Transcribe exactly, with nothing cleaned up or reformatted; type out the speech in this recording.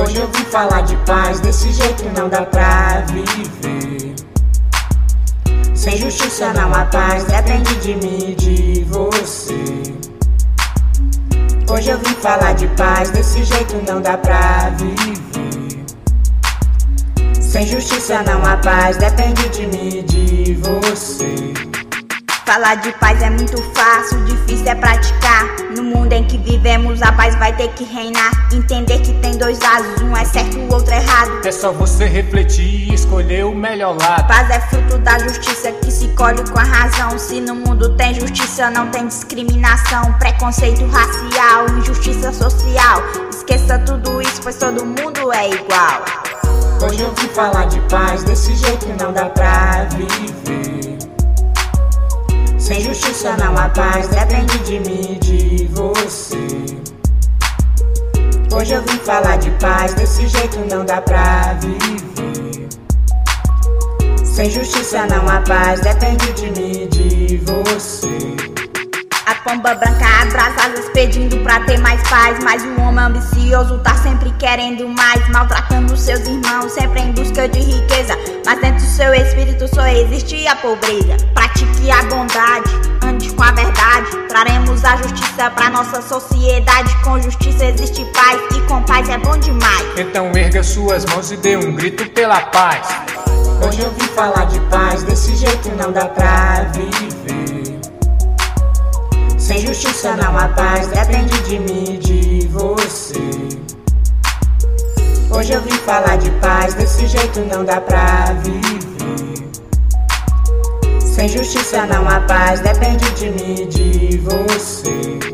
Hoje eu vim falar de paz, desse jeito não dá pra viver. Sem justiça não há paz, depende de mim e de você. Hoje eu vim falar de paz, desse jeito não dá pra viver. Sem justiça não há paz, depende de mim e de você. Falar de paz é muito fácil, difícil é praticar. No mundo em que vivemos, a paz vai ter que reinar. Entender que tem dois lados, um é certo, o outro é errado. É só você refletir e escolher o melhor lado. Paz é fruto da justiça que se colhe com a razão. Se no mundo tem justiça, não tem discriminação, preconceito racial, injustiça social. Esqueça tudo isso, pois todo mundo é igual. Hoje eu vim falar de paz, desse jeito não dá pra viver. Sem justiça não há paz, depende de mim e de você. Hoje eu vim falar de paz, desse jeito não dá pra viver. Sem justiça não há paz, depende de mim e de você. A pomba branca abre as asas pedindo pra ter mais paz, mas o homem ambicioso tá sempre querendo mais, maltratando seus irmãos, sempre em busca de riqueza. Mas dentro do seu espírito só existe a pobreza. Pratique a bondade, ande com a verdade, traremos a justiça pra nossa sociedade. Com justiça existe paz e com paz é bom demais. Então erga suas mãos e dê um grito pela paz. Hoje eu vim falar de paz, desse jeito não dá pra viver. Sem justiça não há paz, depende de mim e de você. Hoje eu vim falar de paz, desse jeito não dá pra viver. Sem justiça não há paz, depende de mim e de você.